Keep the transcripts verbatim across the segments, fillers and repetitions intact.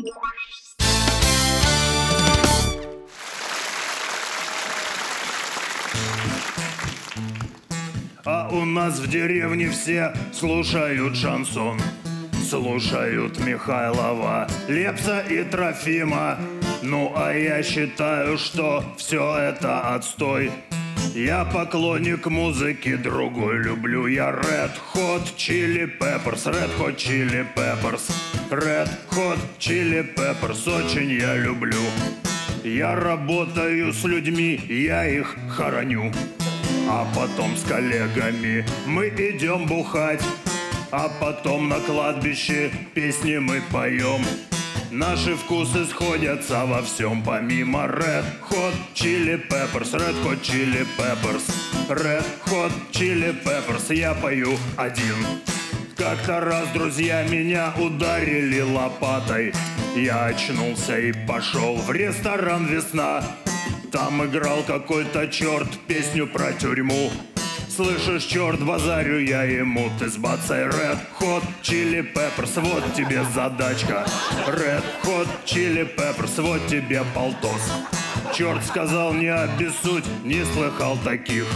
А у нас в деревне все слушают шансон, слушают Михайлова, Лепса и Трофима. Ну а я считаю, что все это отстой. Я поклонник музыки другой, люблю я Red Hot Chili Peppers, Red Hot Chili Peppers, Red Hot Chili Peppers, очень я люблю. Я работаю с людьми, я их хороню, а потом с коллегами мы идем бухать, а потом на кладбище песни мы поем. Наши вкусы сходятся во всем, помимо Red Hot Chili Peppers, Red Hot Chili Peppers, Red Hot Chili Peppers, я пою один. Как-то раз друзья меня ударили лопатой, я очнулся и пошел в ресторан «Весна». Там играл какой-то черт песню про тюрьму. Слышишь, черт, базарю я ему, ты сбацай Red Hot Chili Peppers, вот тебе задачка. Red Hot Chili Peppers, вот тебе полтос. Черт сказал, не обессудь, не слыхал таких.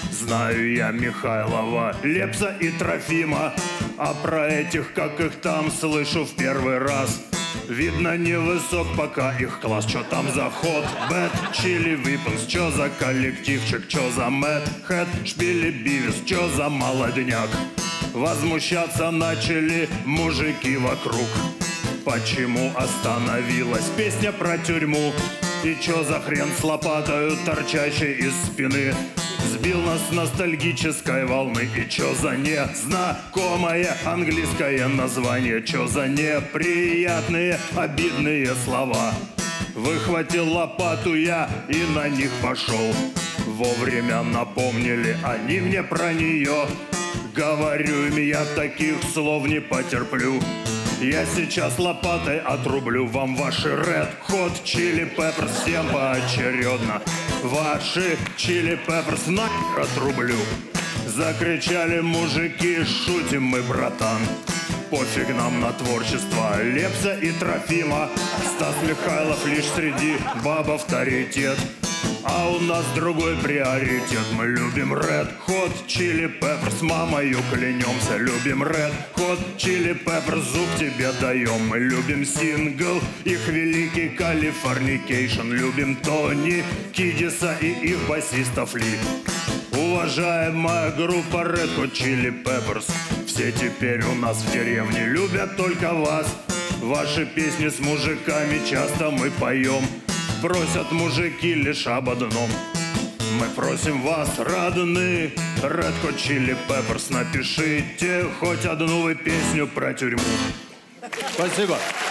Знаю я Михайлова, Лепса и Трофима, а про этих, как их там, слышу в первый раз. Видно, невысок пока их класс. Чё там за ход? Bad Chili Weapons. Чё за коллективчик? Чё за Mad Head? Шпили Бивис. Чё за молодняк? Возмущаться начали мужики вокруг. Почему остановилась песня про тюрьму? И чё за хрен с лопатою, торчащей из спины? Сбил нас с ностальгической волны. И чё за незнакомое английское название? Чё за неприятные, обидные слова? Выхватил лопату я и на них пошел. Вовремя напомнили они мне про нее. Говорю им, я таких слов не потерплю. Я сейчас лопатой отрублю вам ваши Red Hot Chili Peppers всем поочередно. Ваши Chili Peppers нахер отрублю. Закричали мужики, шутим мы, братан. Пофиг нам на творчество Лепса и Трофима. Стас Михайлов лишь среди баб авторитет. А у нас другой приоритет. Мы любим Red Hot Chili Peppers, мамою клянемся. Любим Red Hot Chili Peppers, зуб тебе даем. Мы любим сингл, их великий Californication. Любим Тони Кидиса и их басистов Ли. Уважаемая группа Red Hot Chili Peppers, все теперь у нас в деревне любят только вас. Ваши песни с мужиками часто мы поем. Просят мужики лишь об одном. Мы просим вас, родные Red Hot Chili Peppers, напишите хоть одну вы песню про тюрьму. Спасибо.